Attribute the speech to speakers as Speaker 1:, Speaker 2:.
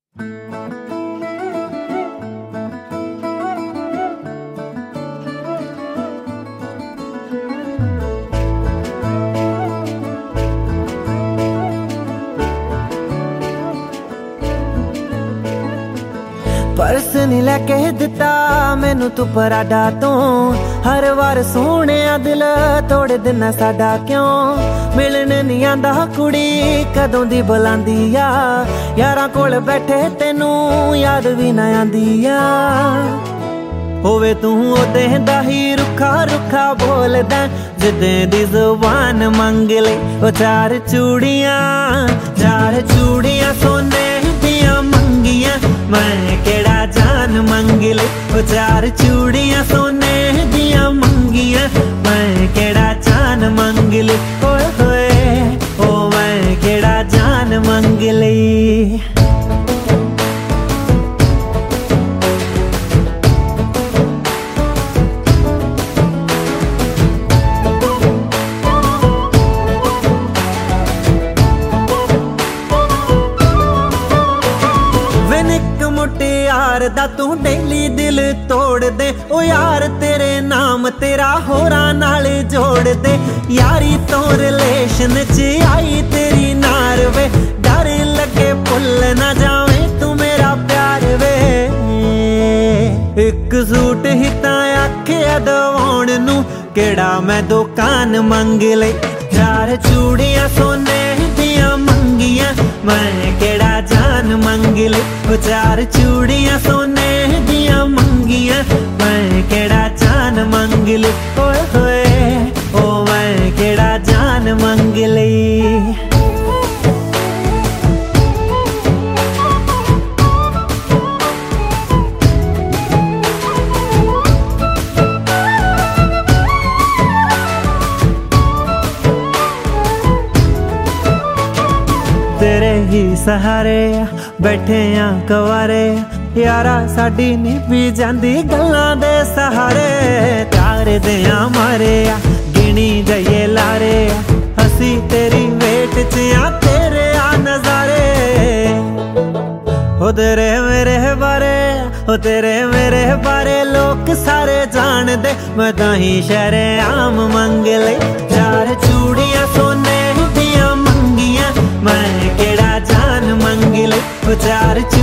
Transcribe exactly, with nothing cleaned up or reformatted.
Speaker 1: परस नहीं लैके दिता मैनू तू पराडा तो हर वार सोने दिल तोड़ देना साडा क्यों मिलन नहीं आंदा कुड़ी कदों दी बुलांदी आ यारां कोल बैठे तेनू याद भी ना आंदी आ होवे तू ओदे दा ही रुखा रुखा बोलदा जिदे दी जुबान मंग ले ओ चार चूड़ियां चार चूड़ियां सोने दियां मंगियां मैं केड़ा जान मंग ले ओ चार चूड़ियां सोने दियां मंगियां मैं केड़ा जान मंग ले ओए होए ओ मैं केड़ा जान मंग ले यार दा तू डेली दिल तोड़ दे ओ यार तेरे नाम तेरा होरा नाल जोड़ दे यारी तो रिलेशन च आई तेरी नार वे डर लगे भुल ना जावे तू मेरा प्यार वे एक सूट ही तां आखिया दवाउण नू केड़ा मैं दुकान मंग ले चार चूड़ियां सोने दियां मंगियां मैं केड़ा जान मंग ले ओ चार चूड़ियां सोने दियां मंगियां मैं केड़ा जान मंग ले ओए होए ओ मैं केड़ा जान मंग ले तेरे ही सहारे बैठे आ कवारे यारा साडी नी भी जांदी गल्लां दे सहारे तारे दे मारे गिनी जाइए लारे हसी तेरी वेट च आ तेरे आ नजारे ओ तेरे मेरे बारे ओ तेरे मेरे बारे लोग सारे जान दे मैं ताही शहरे आम मंग ले चार चूड़ियां सोने दियां मंगियां मैं केड़ा जान मंग ले ओ चार